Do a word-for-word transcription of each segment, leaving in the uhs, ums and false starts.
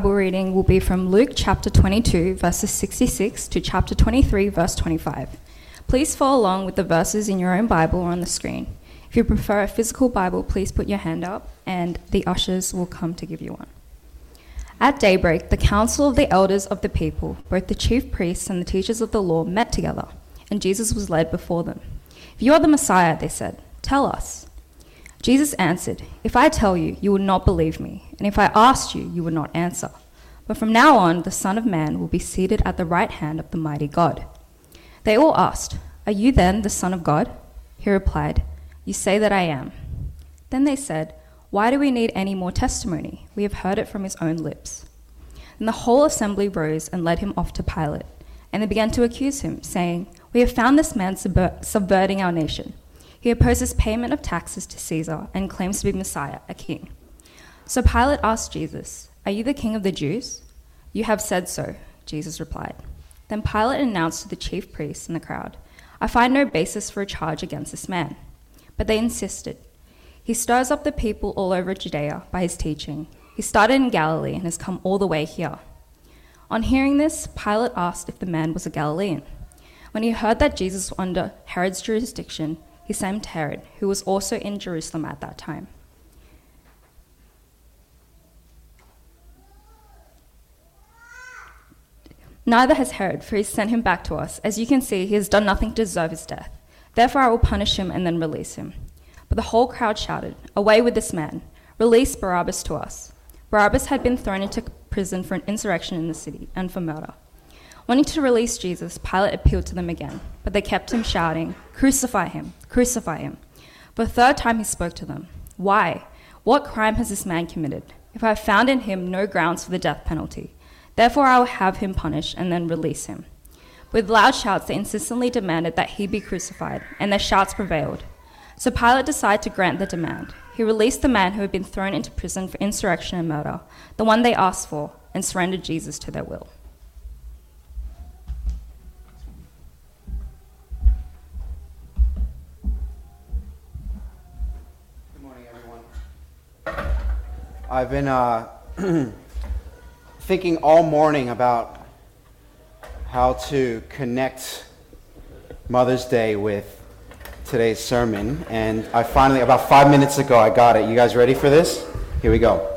Bible reading will be from Luke chapter twenty-two, verses sixty-six to chapter twenty-three, verse twenty-five. Please follow along with the verses in your own Bible or on the screen. If you prefer a physical Bible, please put your hand up and the ushers will come to give you one. At daybreak, the council of the elders of the people, both the chief priests and the teachers of the law, met together, and Jesus was led before them. "If you are the Messiah," they said, "tell us." Jesus answered, "If I tell you, you would not believe me, and if I asked you, you would not answer. But from now on, the Son of Man will be seated at the right hand of the mighty God." They all asked, "Are you then the Son of God?" He replied, "You say that I am." Then they said, "Why do we need any more testimony? We have heard it from his own lips." And the whole assembly rose and led him off to Pilate. And they began to accuse him, saying, "We have found this man subver- subverting our nation. He opposes payment of taxes to Caesar and claims to be Messiah, a king." So Pilate asked Jesus, "Are you the king of the Jews?" "You have said so," Jesus replied. Then Pilate announced to the chief priests and the crowd, "I find no basis for a charge against this man." But they insisted. "He stirs up the people all over Judea by his teaching. He started in Galilee and has come all the way here." On hearing this, Pilate asked if the man was a Galilean. When he heard that Jesus was under Herod's jurisdiction, he sent to Herod, who was also in Jerusalem at that time. Neither has Herod, for he sent him back to us. As you can see, he has done nothing to deserve his death. Therefore I will punish him and then release him. But the whole crowd shouted, "Away with this man! Release Barabbas to us!" Barabbas had been thrown into prison for an insurrection in the city and for murder. Wanting to release Jesus, Pilate appealed to them again, but they kept him shouting, "Crucify him! Crucify him!" For the third time he spoke to them. "Why? What crime has this man committed? If I have found in him no grounds for the death penalty, therefore I will have him punished and then release him." With loud shouts, they insistently demanded that he be crucified, and their shouts prevailed. So Pilate decided to grant the demand. He released the man who had been thrown into prison for insurrection and murder, the one they asked for, and surrendered Jesus to their will. Good morning, everyone. I've been uh, thinking all morning about how to connect Mother's Day with today's sermon, and I finally, about five minutes ago, I got it. You guys ready for this? Here we go.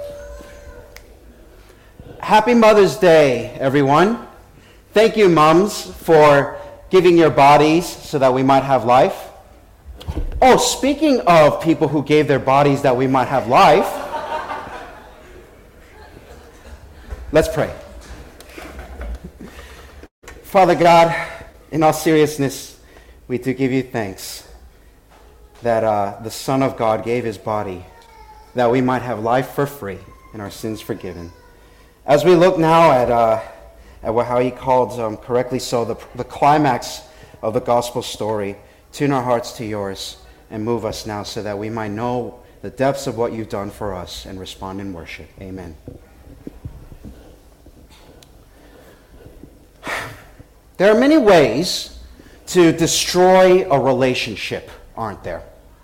Happy Mother's Day, everyone. Thank you, moms, for giving your bodies so that we might have life. Oh, speaking of people who gave their bodies that we might have life, let's pray. Father God, in all seriousness, we do give you thanks that uh, the Son of God gave his body that we might have life for free and our sins forgiven. As we look now at, uh, at what, how he called, um, correctly so, the, the climax of the gospel story, tune our hearts to yours and move us now so that we might know the depths of what you've done for us and respond in worship. Amen. There are many ways to destroy a relationship, aren't there?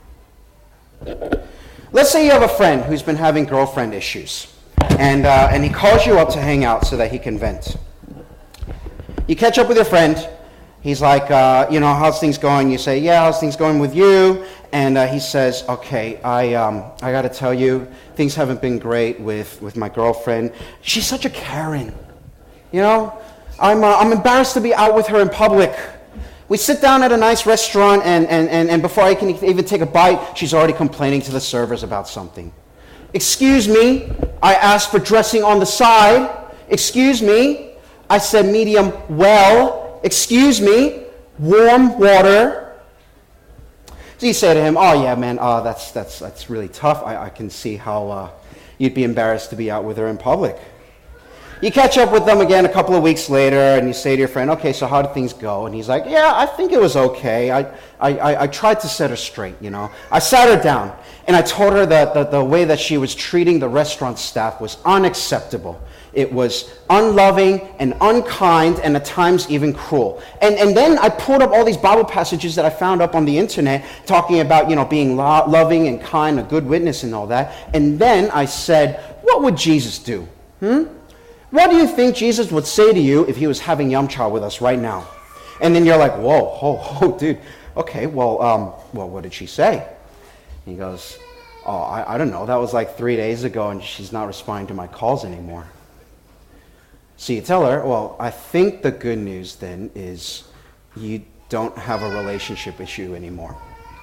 Let's say you have a friend who's been having girlfriend issues, and uh, and he calls you up to hang out so that he can vent. You catch up with your friend. He's like, uh, you know, how's things going? You say, yeah, how's things going with you? And uh, he says, okay, I um, I got to tell you, things haven't been great with, with my girlfriend. She's such a Karen, you know. I'm uh, I'm embarrassed to be out with her in public. We sit down at a nice restaurant, and, and, and, and before I can even take a bite, she's already complaining to the servers about something. Excuse me, I asked for dressing on the side. Excuse me, I said medium well. Excuse me, warm water. So you say to him, oh yeah, man, uh, that's that's that's really tough. I, I can see how uh, you'd be embarrassed to be out with her in public. You catch up with them again a couple of weeks later, and you say to your friend, okay, so how did things go? And he's like, yeah, I think it was okay. I, I, I, I tried to set her straight, you know. I sat her down, and I told her that the, the way that she was treating the restaurant staff was unacceptable. It was unloving and unkind, and at times even cruel. And, and then I pulled up all these Bible passages that I found up on the internet talking about, you know, being lo- loving and kind, a good witness and all that. And then I said, what would Jesus do? Hmm? What do you think Jesus would say to you if he was having yum cha with us right now? And then you're like, whoa, whoa, whoa, dude. Okay, well, um, well, what did she say? And he goes, oh, I, I don't know. That was like three days ago, and she's not responding to my calls anymore. So you tell her, well, I think the good news then is you don't have a relationship issue anymore.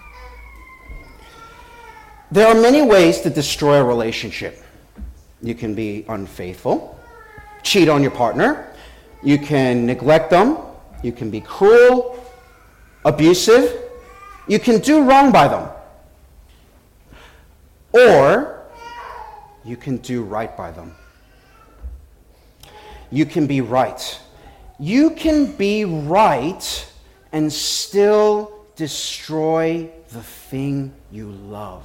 There are many ways to destroy a relationship. You can be unfaithful, cheat on your partner, you can neglect them, you can be cruel, abusive, you can do wrong by them. Or you can do right by them. You can be right. You can be right and still destroy the thing you love.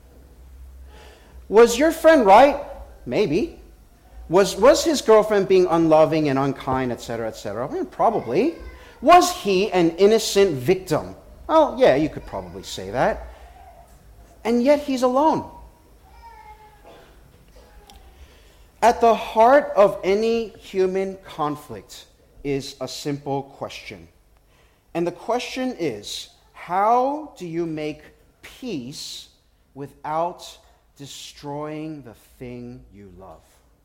Was your friend right? Maybe. Was, was his girlfriend being unloving and unkind, et cetera, et cetera? Well, probably. Was he an innocent victim? Well, yeah, you could probably say that. And yet he's alone. At the heart of any human conflict is a simple question. And the question is, how do you make peace without destroying the thing you love?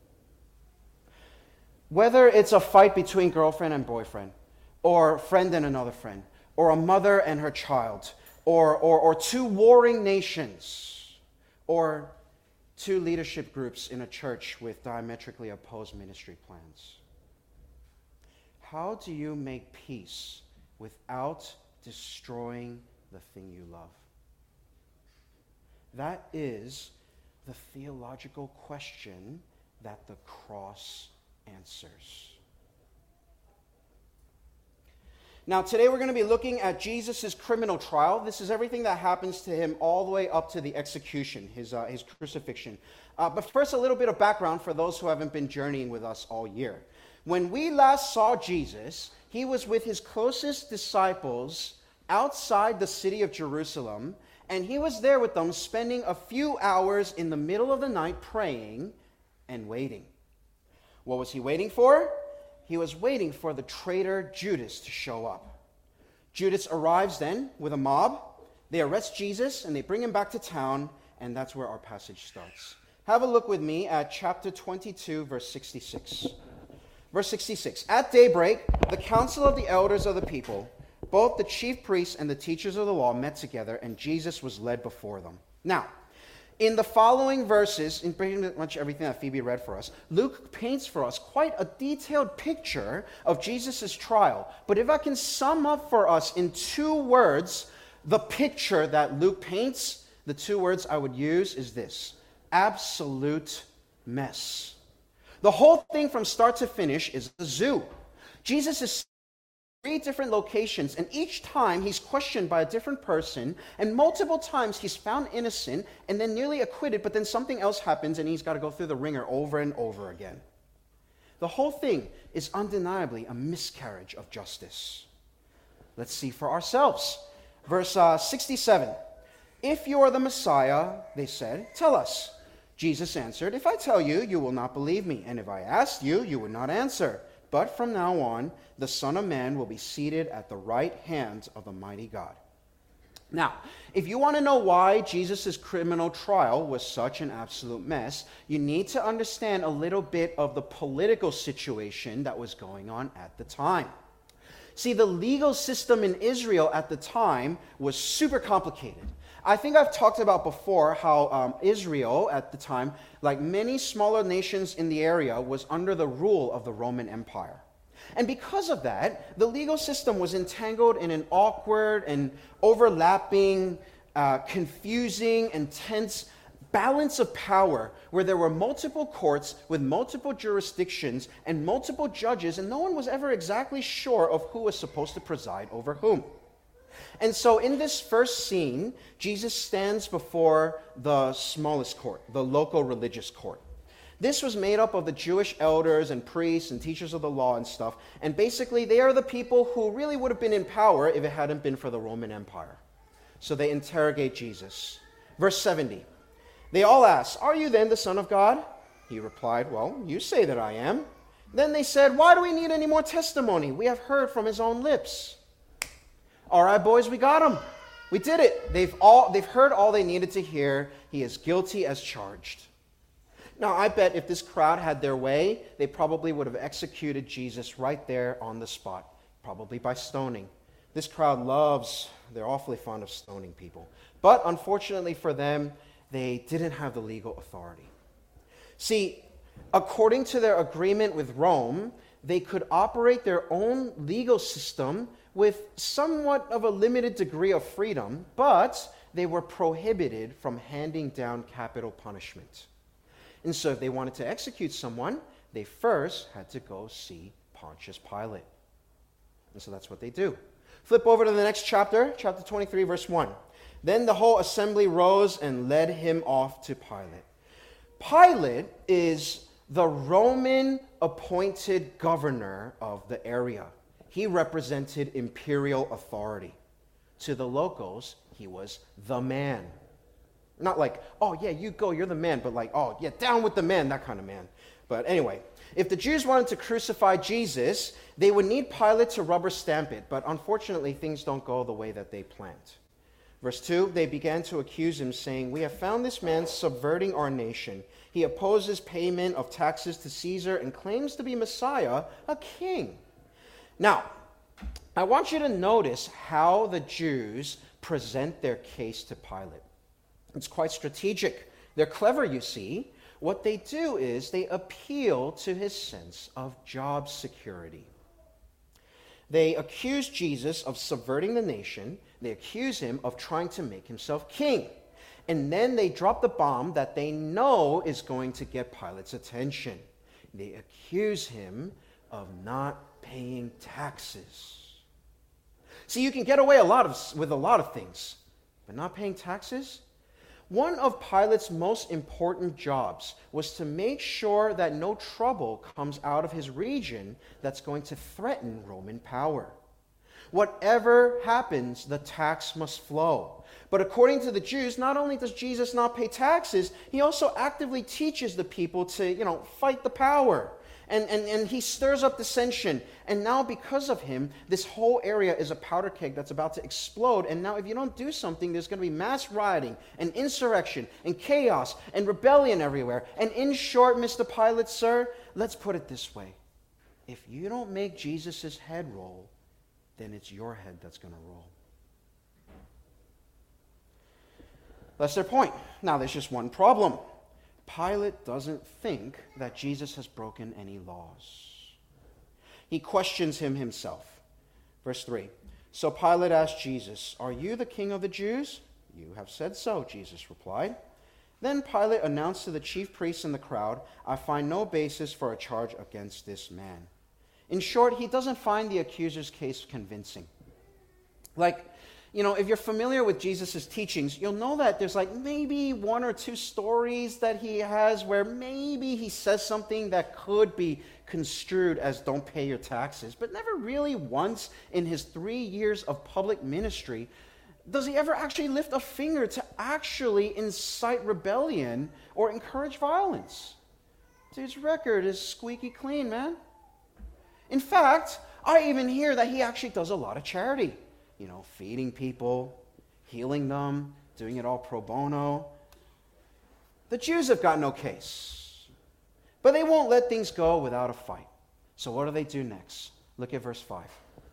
Whether it's a fight between girlfriend and boyfriend, or friend and another friend, or a mother and her child, or, or, or two warring nations, or two leadership groups in a church with diametrically opposed ministry plans. How do you make peace without destroying the thing you love? That is the theological question that the cross answers. Now, today we're going to be looking at Jesus' criminal trial. This is everything that happens to him all the way up to the execution, his, uh, his crucifixion. Uh, but first, a little bit of background for those who haven't been journeying with us all year. When we last saw Jesus, he was with his closest disciples outside the city of Jerusalem, and he was there with them spending a few hours in the middle of the night praying and waiting. What was he waiting for? He was waiting for the traitor Judas to show up. Judas arrives then with a mob. They arrest Jesus and they bring him back to town, and that's where our passage starts. Have a look with me at chapter twenty-two, verse sixty-six. Verse sixty-six. At daybreak, the council of the elders of the people, both the chief priests and the teachers of the law, met together, and Jesus was led before them. Now, in the following verses, in pretty much everything that Phoebe read for us, Luke paints for us quite a detailed picture of Jesus' trial. But if I can sum up for us in two words the picture that Luke paints, the two words I would use is this: absolute mess. The whole thing from start to finish is a zoo. Jesus is three different locations, and each time he's questioned by a different person, and multiple times he's found innocent and then nearly acquitted, but then something else happens and he's got to go through the ringer over and over again. The whole thing is undeniably a miscarriage of justice. Let's see for ourselves. Verse uh, sixty-seven. If you are the Messiah, they said, tell us. Jesus answered, if I tell you, you will not believe me, and if I asked you, you would not answer. But from now on, the Son of Man will be seated at the right hand of the mighty God. Now, if you want to know why Jesus' criminal trial was such an absolute mess, you need to understand a little bit of the political situation that was going on at the time. See, the legal system in Israel at the time was super complicated. I think I've talked about before how um, Israel at the time, like many smaller nations in the area, was under the rule of the Roman Empire. And because of that, the legal system was entangled in an awkward and overlapping, uh, confusing and tense balance of power where there were multiple courts with multiple jurisdictions and multiple judges, and no one was ever exactly sure of who was supposed to preside over whom. And so in this first scene, Jesus stands before the smallest court, the local religious court. This was made up of the Jewish elders and priests and teachers of the law and stuff. And basically, they are the people who really would have been in power if it hadn't been for the Roman Empire. So they interrogate Jesus. Verse seventy. They all ask, are you then the Son of God? He replied, well, you say that I am. Then they said, why do we need any more testimony? We have heard from his own lips. All right, boys, we got him. We did it. They've all they've heard all they needed to hear. He is guilty as charged. Now, I bet if this crowd had their way, they probably would have executed Jesus right there on the spot, probably by stoning. This crowd loves, they're awfully fond of stoning people. But unfortunately for them, they didn't have the legal authority. See, according to their agreement with Rome, they could operate their own legal system with somewhat of a limited degree of freedom, but they were prohibited from handing down capital punishment. And so if they wanted to execute someone, they first had to go see Pontius Pilate. And so that's what they do. Flip over to the next chapter, chapter twenty-three, verse one. Then the whole assembly rose and led him off to Pilate. Pilate is the Roman appointed governor of the area. He represented imperial authority. To the locals, he was the man. Not like, oh yeah, you go, you're the man, but like, oh yeah, down with the man, that kind of man. But anyway, if the Jews wanted to crucify Jesus, they would need Pilate to rubber stamp it. But unfortunately, things don't go the way that they planned. Verse two, they began to accuse him, saying, we have found this man subverting our nation. He opposes payment of taxes to Caesar and claims to be Messiah, a king. Now, I want you to notice how the Jews present their case to Pilate. It's quite strategic. They're clever, you see. What they do is they appeal to his sense of job security. They accuse Jesus of subverting the nation. They accuse him of trying to make himself king. And then they drop the bomb that they know is going to get Pilate's attention. They accuse him of not paying taxes. See, you can get away a lot of, with a lot of things, but not paying taxes? One of Pilate's most important jobs was to make sure that no trouble comes out of his region that's going to threaten Roman power. Whatever happens, the tax must flow. But according to the Jews, not only does Jesus not pay taxes, he also actively teaches the people to, you know, fight the power. And, and, and he stirs up dissension. And now because of him, this whole area is a powder keg that's about to explode. And now if you don't do something, there's going to be mass rioting and insurrection and chaos and rebellion everywhere. And in short, Mister Pilate, sir, let's put it this way. If you don't make Jesus' head roll, then it's your head that's going to roll. That's their point. Now there's just one problem. Pilate doesn't think that Jesus has broken any laws. He questions him himself. Verse three. So Pilate asked Jesus, are you the king of the Jews? You have said so, Jesus replied. Then Pilate announced to the chief priests and the crowd, I find no basis for a charge against this man. In short, he doesn't find the accuser's case convincing. Like, you know, if you're familiar with Jesus' teachings, you'll know that there's like maybe one or two stories that he has where maybe he says something that could be construed as don't pay your taxes, but never really once in his three years of public ministry does he ever actually lift a finger to actually incite rebellion or encourage violence. Dude's record is squeaky clean, man. In fact, I even hear that he actually does a lot of charity. You know, feeding people, healing them, doing it all pro bono. The Jews have got no case. But they won't let things go without a fight. So what do they do next? Look at verse five.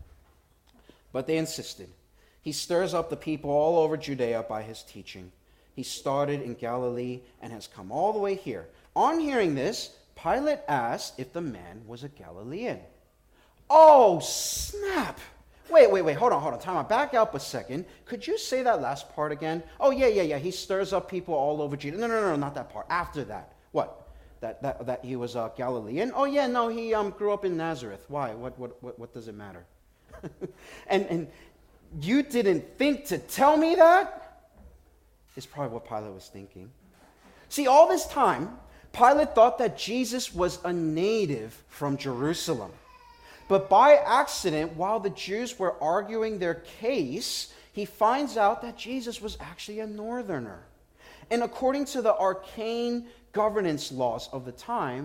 But they insisted. He stirs up the people all over Judea by his teaching. He started in Galilee and has come all the way here. On hearing this, Pilate asked if the man was a Galilean. Oh, snap! Wait, wait, wait, hold on, hold on. Time out. Back up a second. Could you say that last part again? Oh, yeah, yeah, yeah. He stirs up people all over Judea. No, no, no, no, not that part. After that. What? That that that he was a Galilean? Oh, yeah, no, he um grew up in Nazareth. Why? What what what, what does it matter? and and you didn't think to tell me that? Is probably what Pilate was thinking. See, all this time, Pilate thought that Jesus was a native from Jerusalem. But by accident, while the Jews were arguing their case, he finds out that Jesus was actually a northerner. And according to the arcane governance laws of the time,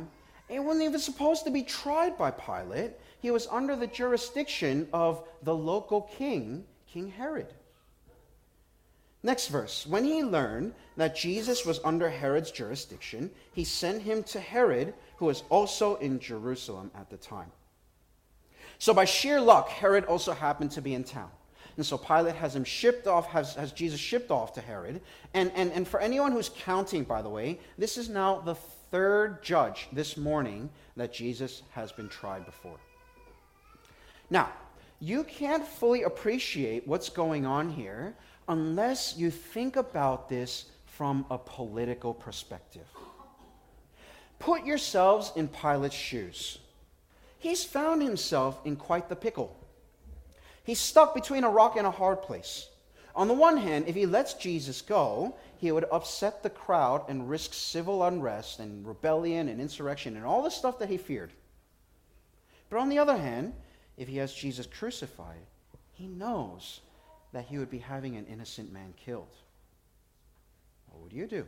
He wasn't even supposed to be tried by Pilate. He was under the jurisdiction of the local king, King Herod. Next verse. When he learned that Jesus was under Herod's jurisdiction, he sent him to Herod, who was also in Jerusalem at the time. So by sheer luck, Herod also happened to be in town. And so Pilate has him shipped off, has, has Jesus shipped off to Herod. And, and, and for anyone who's counting, by the way, this is now the third judge this morning that Jesus has been tried before. Now, you can't fully appreciate what's going on here unless you think about this from a political perspective. Put yourselves in Pilate's shoes. He's found himself in quite the pickle. He's stuck between a rock and a hard place. On the one hand, if he lets Jesus go, he would upset the crowd and risk civil unrest and rebellion and insurrection and all the stuff that he feared. But on the other hand, if he has Jesus crucified, he knows that he would be having an innocent man killed. What would you do?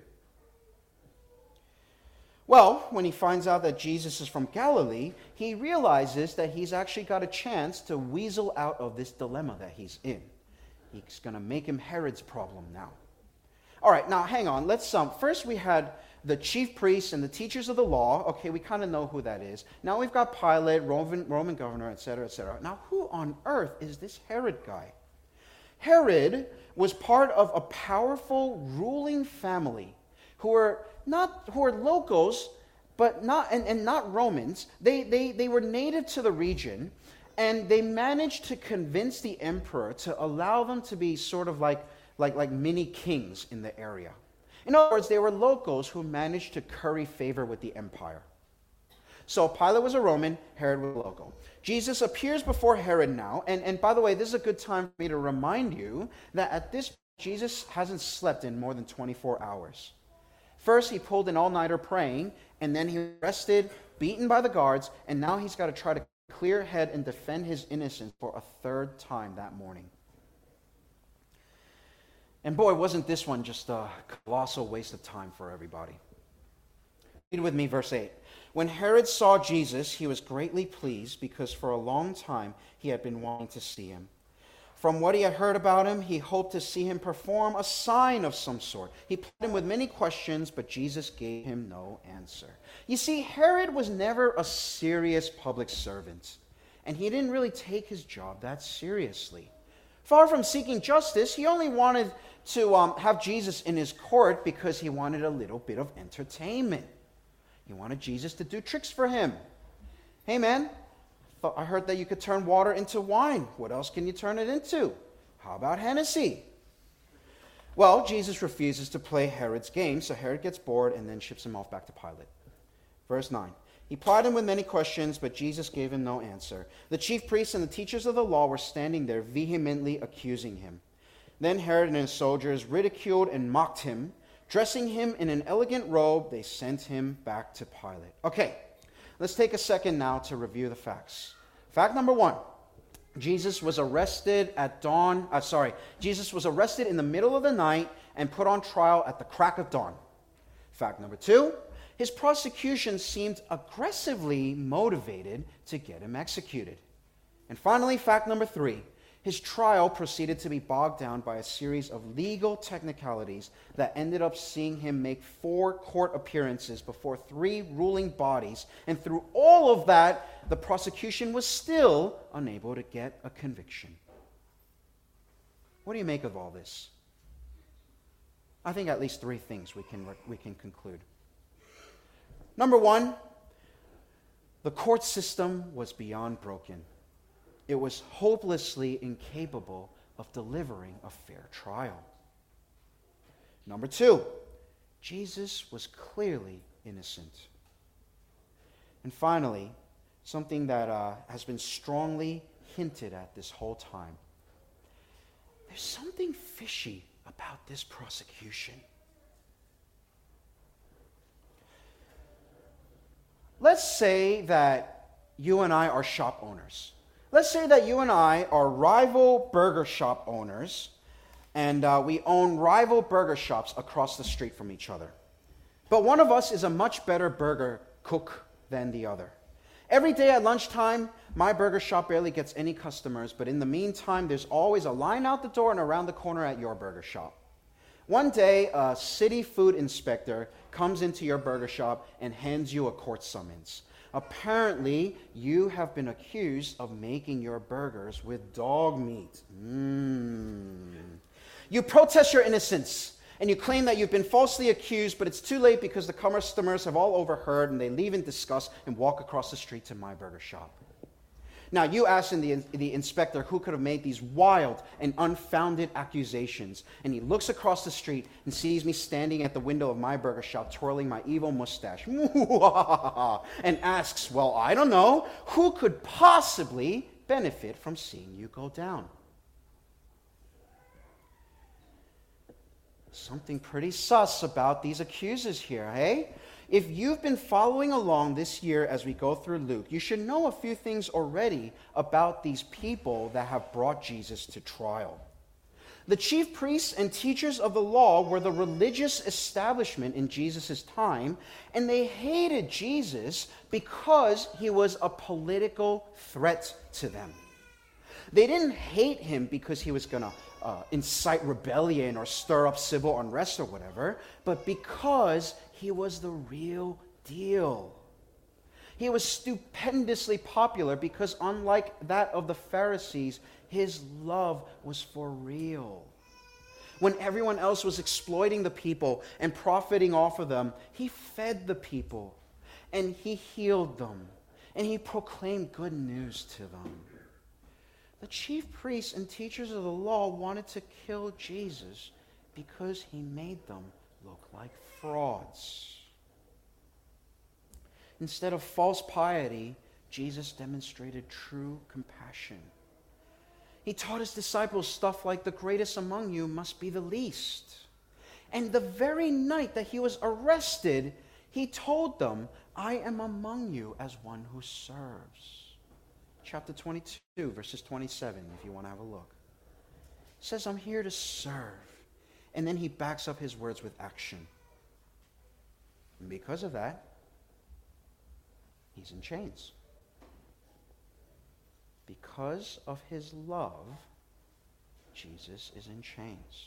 Well, when he finds out that Jesus is from Galilee, he realizes that he's actually got a chance to weasel out of this dilemma that he's in. He's going to make him Herod's problem now. All right, now hang on. Let's um. First, we had the chief priests and the teachers of the law. Okay, we kind of know who that is. Now we've got Pilate, Roman Roman governor, et cetera, et cetera. Now, who on earth is this Herod guy? Herod was part of a powerful ruling family who were not who were locals, but not and, and not Romans. They, they they were native to the region, and they managed to convince the emperor to allow them to be sort of like like like mini kings in the area. In other words, they were locals who managed to curry favor with the empire. So Pilate was a Roman, Herod was a local. Jesus appears before Herod now, and, and by the way, this is a good time for me to remind you that at this point, Jesus hasn't slept in more than twenty-four hours. First, he pulled an all-nighter praying, and then he was arrested, beaten by the guards, and now he's got to try to clear head and defend his innocence for a third time that morning. And boy, wasn't this one just a colossal waste of time for everybody. Read with me verse eight. When Herod saw Jesus, he was greatly pleased because for a long time he had been wanting to see him. From what he had heard about him, he hoped to see him perform a sign of some sort. He put him with many questions, but Jesus gave him no answer. You see, Herod was never a serious public servant, and he didn't really take his job that seriously. Far from seeking justice, he only wanted to um, have Jesus in his court because he wanted a little bit of entertainment. He wanted Jesus to do tricks for him. Hey, man, I heard that you could turn water into wine. What else can you turn it into? How about Hennessy? Well, Jesus refuses to play Herod's game, so Herod gets bored and then ships him off back to Pilate. Verse nine. He plied him with many questions, but Jesus gave him no answer. The chief priests and the teachers of the law were standing there vehemently accusing him. Then Herod and his soldiers ridiculed and mocked him. Dressing him in an elegant robe, they sent him back to Pilate. Okay, let's take a second now to review the facts. Fact number one, Jesus was arrested at dawn, uh, sorry, Jesus was arrested in the middle of the night and put on trial at the crack of dawn. Fact number two, his prosecution seemed aggressively motivated to get him executed. And finally, fact number three, his trial proceeded to be bogged down by a series of legal technicalities that ended up seeing him make four court appearances before three ruling bodies. And through all of that, the prosecution was still unable to get a conviction. What do you make of all this? I think at least three things we can, we can conclude. Number one, the court system was beyond broken. It was hopelessly incapable of delivering a fair trial. Number two, Jesus was clearly innocent. And finally, something that uh, has been strongly hinted at this whole time. There's something fishy about this prosecution. Let's say that you and I are shop owners. Let's say that you and I are rival burger shop owners, and uh, we own rival burger shops across the street from each other. But one of us is a much better burger cook than the other. Every day at lunchtime, my burger shop barely gets any customers, but in the meantime, there's always a line out the door and around the corner at your burger shop. One day, a city food inspector comes into your burger shop and hands you a court summons. Apparently, you have been accused of making your burgers with dog meat. Mm. You protest your innocence, and you claim that you've been falsely accused, but it's too late because the customers have all overheard, and they leave in disgust and walk across the street to my burger shop. Now, you ask the, the inspector who could have made these wild and unfounded accusations, and he looks across the street and sees me standing at the window of my burger shop twirling my evil mustache and asks, well, I don't know, who could possibly benefit from seeing you go down? Something pretty sus about these accusers here, hey? If you've been following along this year as we go through Luke, you should know a few things already about these people that have brought Jesus to trial. The chief priests and teachers of the law were the religious establishment in Jesus' time, and they hated Jesus because he was a political threat to them. They didn't hate him because he was going to uh, incite rebellion or stir up civil unrest or whatever, but because he was the real deal. He was stupendously popular because, unlike that of the Pharisees, his love was for real. When everyone else was exploiting the people and profiting off of them, he fed the people and he healed them and he proclaimed good news to them. The chief priests and teachers of the law wanted to kill Jesus because he made them look like frauds. Instead of false piety, Jesus demonstrated true compassion. He taught his disciples stuff like, the greatest among you must be the least. And the very night that he was arrested, he told them, I am among you as one who serves. Chapter twenty-two, verses twenty-seven, if you want to have a look. It says, I'm here to serve. And then he backs up his words with action. And because of that, he's in chains. Because of his love, Jesus is in chains.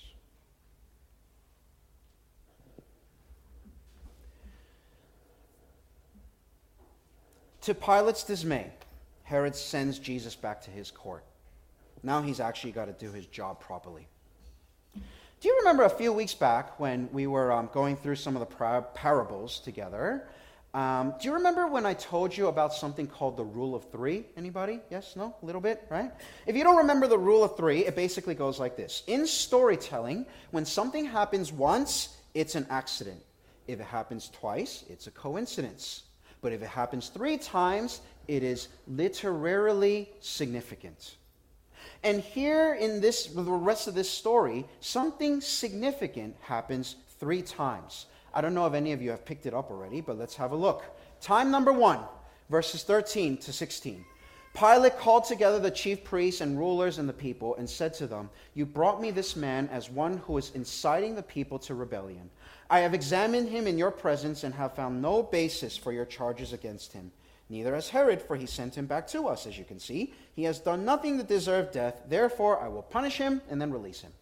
To Pilate's dismay, Herod sends Jesus back to his court. Now he's actually got to do his job properly. Do you remember a few weeks back when we were um, going through some of the par- parables together? Um, do you remember when I told you about something called the rule of three? Anybody? Yes? No? A little bit? Right? If you don't remember the rule of three, it basically goes like this. In storytelling, when something happens once, it's an accident. If it happens twice, it's a coincidence. But if it happens three times, it is literarily significant. And here in this, the rest of this story, something significant happens three times. I don't know if any of you have picked it up already, but let's have a look. Time number one, verses thirteen to sixteen. Pilate called together the chief priests and rulers and the people and said to them, you brought me this man as one who is inciting the people to rebellion. I have examined him in your presence and have found no basis for your charges against him. Neither has Herod, for he sent him back to us, as you can see. He has done nothing to deserve death. Therefore, I will punish him and then release him.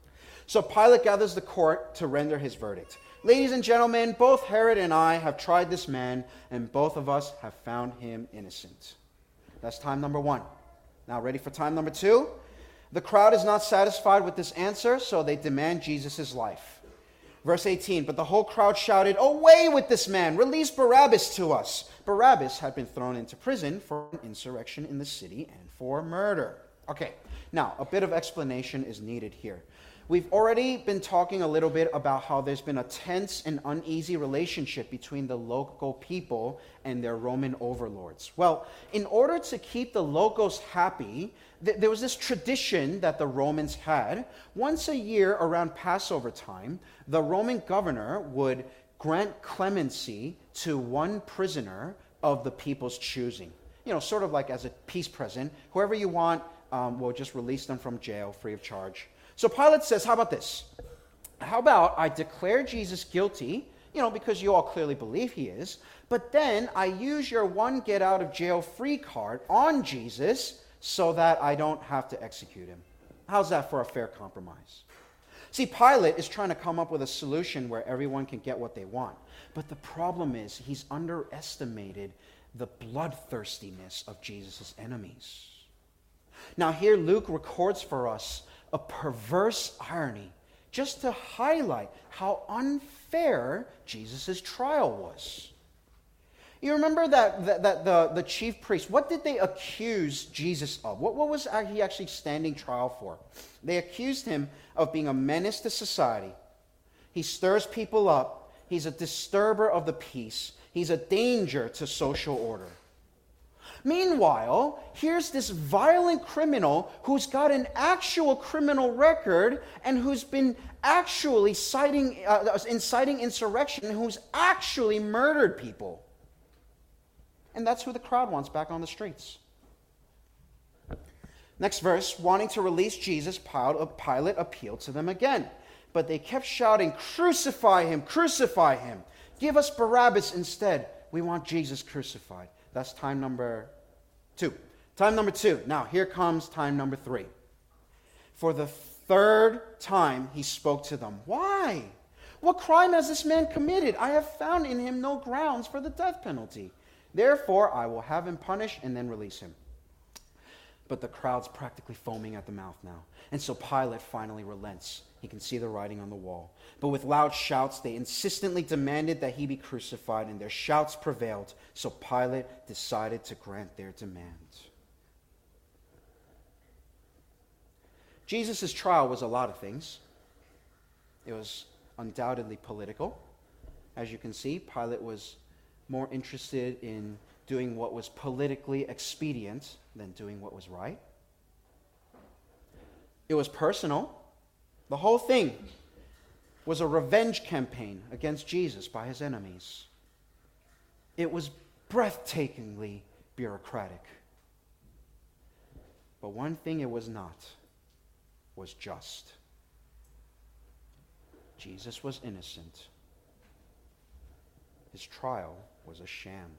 So Pilate gathers the court to render his verdict. Ladies and gentlemen, both Herod and I have tried this man, and both of us have found him innocent. That's time number one. Now, ready for time number two? The crowd is not satisfied with this answer, so they demand Jesus' life. Verse eighteen, but the whole crowd shouted, away with this man, release Barabbas to us. Barabbas had been thrown into prison for an insurrection in the city and for murder. Okay, now a bit of explanation is needed here. We've already been talking a little bit about how there's been a tense and uneasy relationship between the local people and their Roman overlords. Well, in order to keep the locals happy, th- there was this tradition that the Romans had. Once a year around Passover time, the Roman governor would grant clemency to one prisoner of the people's choosing. You know, sort of like as a peace present. Whoever you want, um, we'll just release them from jail free of charge. So Pilate says, how about this? How about I declare Jesus guilty you know, because you all clearly believe he is. But then I use your one get out of jail free card on Jesus so that I don't have to execute him. How's that for a fair compromise? See, Pilate is trying to come up with a solution where everyone can get what they want. But the problem is he's underestimated the bloodthirstiness of Jesus' enemies. Now here Luke records for us a perverse irony just to highlight how unfair Jesus' trial was. You remember that, that, that the, the chief priests, what did they accuse Jesus of? What, what was he actually standing trial for? They accused him of being a menace to society. He stirs people up. He's a disturber of the peace. He's a danger to social order. Meanwhile, here's this violent criminal who's got an actual criminal record and who's been actually citing, uh, inciting insurrection and who's actually murdered people. And that's who the crowd wants back on the streets. Next verse, wanting to release Jesus, Pilate appealed to them again. But they kept shouting, "Crucify him, crucify him. Give us Barabbas instead. We want Jesus crucified." That's time number two. Time number two. Now, here comes time number three. For the third time, he spoke to them. "Why? What crime has this man committed? I have found in him no grounds for the death penalty. Therefore, I will have him punished and then release him." But the crowd's practically foaming at the mouth now. And so Pilate finally relents. He can see the writing on the wall. But with loud shouts, they insistently demanded that he be crucified, and their shouts prevailed. So Pilate decided to grant their demand. Jesus' trial was a lot of things. It was undoubtedly political. As you can see, Pilate was more interested in doing what was politically expedient than doing what was right. It was personal. The whole thing was a revenge campaign against Jesus by his enemies. It was breathtakingly bureaucratic. But one thing it was not was just. Jesus was innocent. His trial was a sham.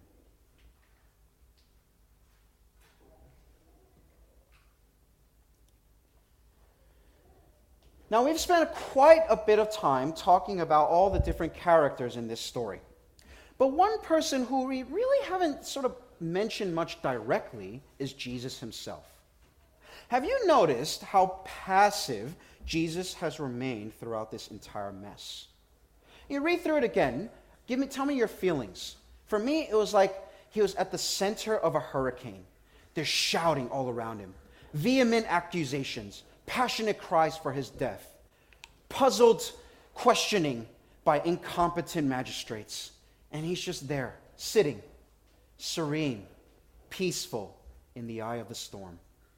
Now, we've spent quite a bit of time talking about all the different characters in this story. But one person who we really haven't sort of mentioned much directly is Jesus himself. Have you noticed how passive Jesus has remained throughout this entire mess? You read through it again. Give me, tell me your feelings. For me, it was like he was at the center of a hurricane. There's shouting all around him, vehement accusations, passionate cries for his death, puzzled questioning by incompetent magistrates. And he's just there, sitting, serene, peaceful in the eye of the storm.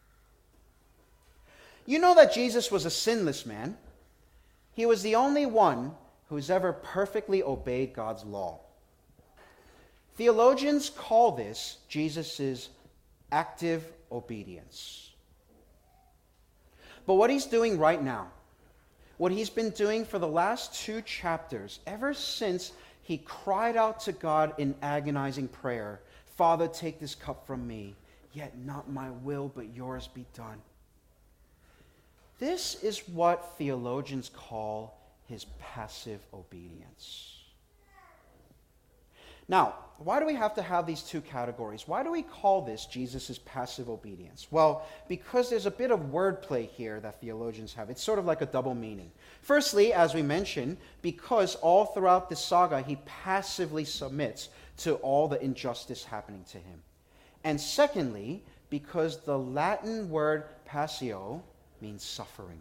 You know that Jesus was a sinless man. He was the only one who's ever perfectly obeyed God's law. Theologians call this Jesus' active obedience. But what he's doing right now, what he's been doing for the last two chapters, ever since he cried out to God in agonizing prayer, "Father, take this cup from me, yet not my will, but yours be done." This is what theologians call his passive obedience. Now, why do we have to have these two categories? Why do we call this Jesus' passive obedience? Well, because there's a bit of wordplay here that theologians have. It's sort of like a double meaning. Firstly, as we mentioned, because all throughout the saga, he passively submits to all the injustice happening to him. And secondly, because the Latin word passio means suffering.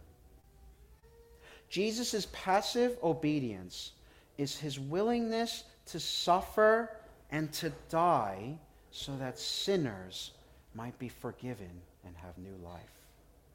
Jesus' passive obedience is his willingness to suffer and to die so that sinners might be forgiven and have new life.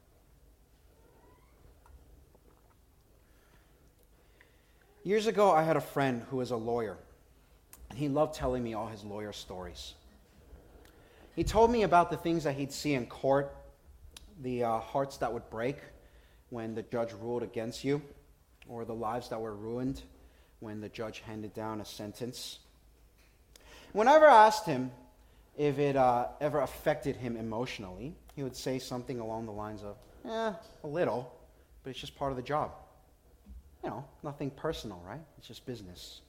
Years ago, I had a friend who was a lawyer. He loved telling me all his lawyer stories. He told me about the things that he'd see in court, the uh, hearts that would break when the judge ruled against you, or the lives that were ruined when the judge handed down a sentence. Whenever I asked him if it uh, ever affected him emotionally, he would say something along the lines of, eh, a little, but it's just part of the job. You know, nothing personal, right? It's just business.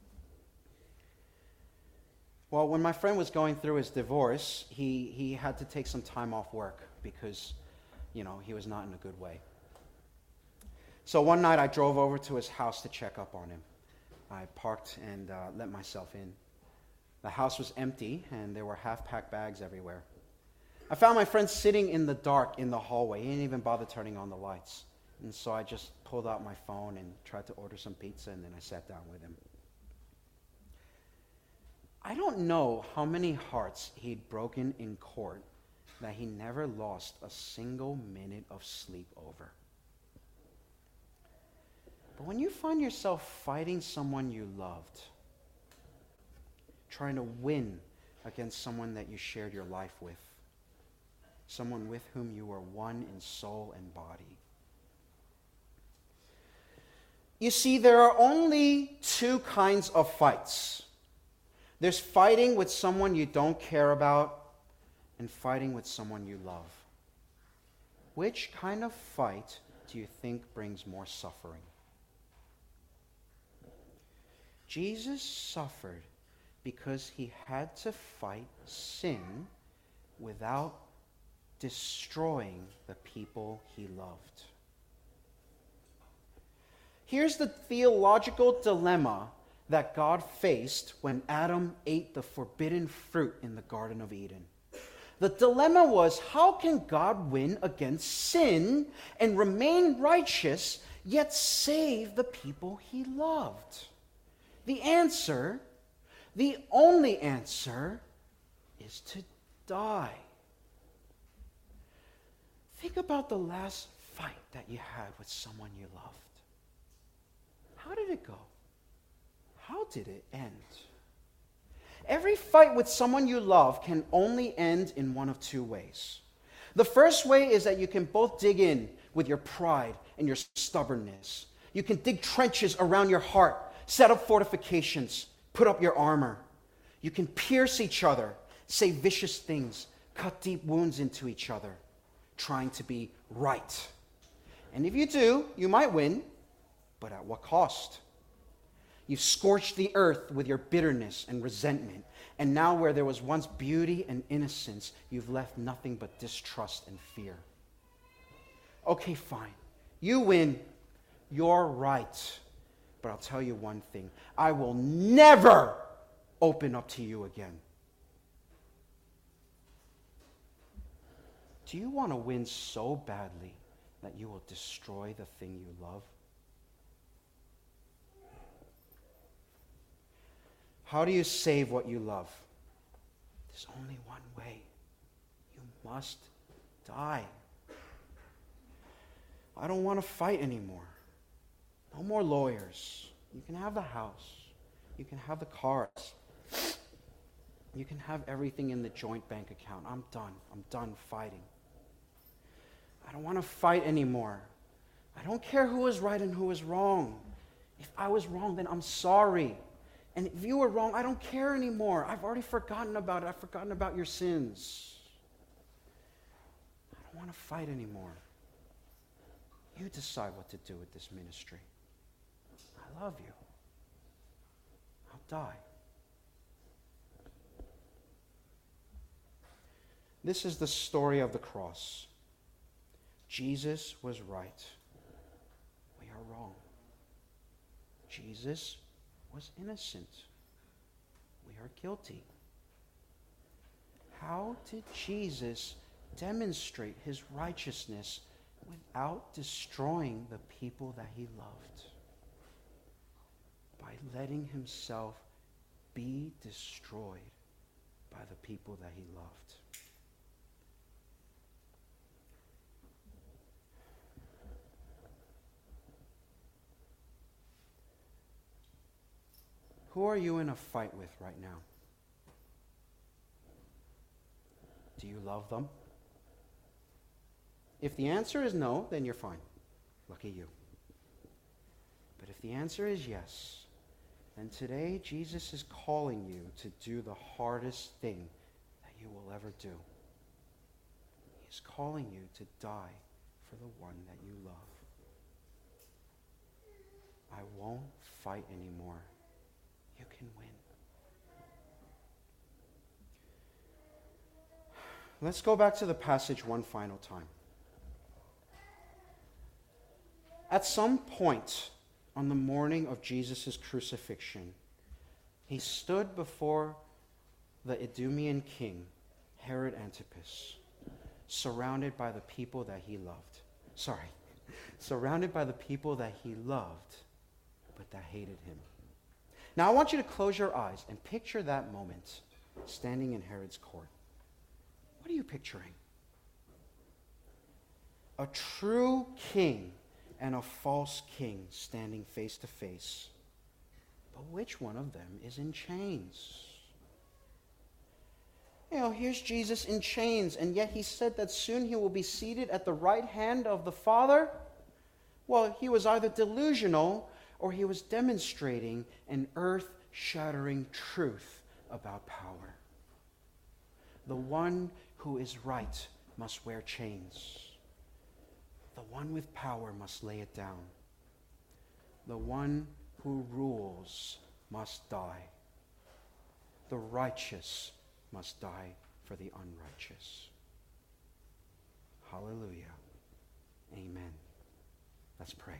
Well, when my friend was going through his divorce, he, he had to take some time off work because, you know, he was not in a good way. So one night I drove over to his house to check up on him. I parked and uh, let myself in. The house was empty and there were half-packed bags everywhere. I found my friend sitting in the dark in the hallway. He didn't even bother turning on the lights. And so I just pulled out my phone and tried to order some pizza, and then I sat down with him. I don't know how many hearts he'd broken in court that he never lost a single minute of sleep over. But when you find yourself fighting someone you loved, trying to win against someone that you shared your life with, someone with whom you were one in soul and body. You see, there are only two kinds of fights. There's fighting with someone you don't care about and fighting with someone you love. Which kind of fight do you think brings more suffering? Jesus suffered because he had to fight sin without destroying the people he loved. Here's the theological dilemma that God faced when Adam ate the forbidden fruit in the Garden of Eden. The dilemma was, how can God win against sin and remain righteous, yet save the people he loved? The answer, the only answer, is to die. Think about the last fight that you had with someone you loved. How did it go? How did it end? Every fight with someone you love can only end in one of two ways. The first way is that you can both dig in with your pride and your stubbornness. You can dig trenches around your heart, set up fortifications, put up your armor. You can pierce each other, say vicious things, cut deep wounds into each other, trying to be right. And if you do, you might win, but at what cost? You've scorched the earth with your bitterness and resentment, and now where there was once beauty and innocence, you've left nothing but distrust and fear. Okay, fine. You win. You're right. But I'll tell you one thing. I will never open up to you again. Do you want to win so badly that you will destroy the thing you love? How do you save what you love? There's only one way. You must die. I don't want to fight anymore. No more lawyers. You can have the house. You can have the cars. You can have everything in the joint bank account. I'm done. I'm done fighting. I don't want to fight anymore. I don't care who is right and who is wrong. If I was wrong, then I'm sorry. And if you were wrong, I don't care anymore. I've already forgotten about it. I've forgotten about your sins. I don't want to fight anymore. You decide what to do with this ministry. I love you. I'll die. This is the story of the cross. Jesus was right. We are wrong. Jesus was innocent. We are guilty. How did Jesus demonstrate his righteousness without destroying the people that he loved? By letting himself be destroyed by the people that he loved. Who are you in a fight with right now? Do you love them? If the answer is no, then you're fine. Lucky you. But if the answer is yes, then today Jesus is calling you to do the hardest thing that you will ever do. He's calling you to die for the one that you love. I won't fight anymore. You can win. Let's go back to the passage one final time. At some point on the morning of Jesus' crucifixion, he stood before the Idumean king, Herod Antipas, surrounded by the people that he loved. Sorry, surrounded by the people that he loved, but that hated him. Now I want you to close your eyes and picture that moment standing in Herod's court. What are you picturing? A true king and a false king standing face to face. But which one of them is in chains? You know, here's Jesus in chains, and yet he said that soon he will be seated at the right hand of the Father. Well, he was either delusional or he was demonstrating an earth-shattering truth about power. The one who is right must wear chains. The one with power must lay it down. The one who rules must die. The righteous must die for the unrighteous. Hallelujah. Amen. Let's pray.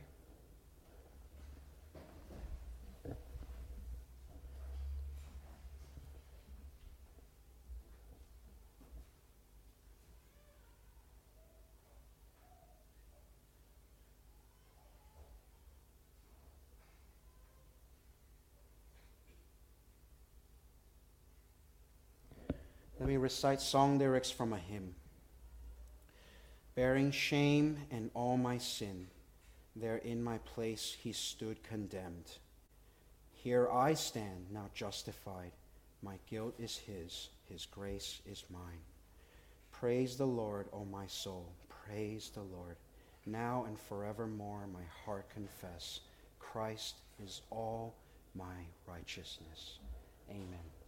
Let me recite song lyrics from a hymn. Bearing shame and all my sin, there in my place he stood condemned. Here I stand, now justified. My guilt is his, his grace is mine. Praise the Lord, O my soul, praise the Lord. Now and forevermore my heart confess, Christ is all my righteousness. Amen.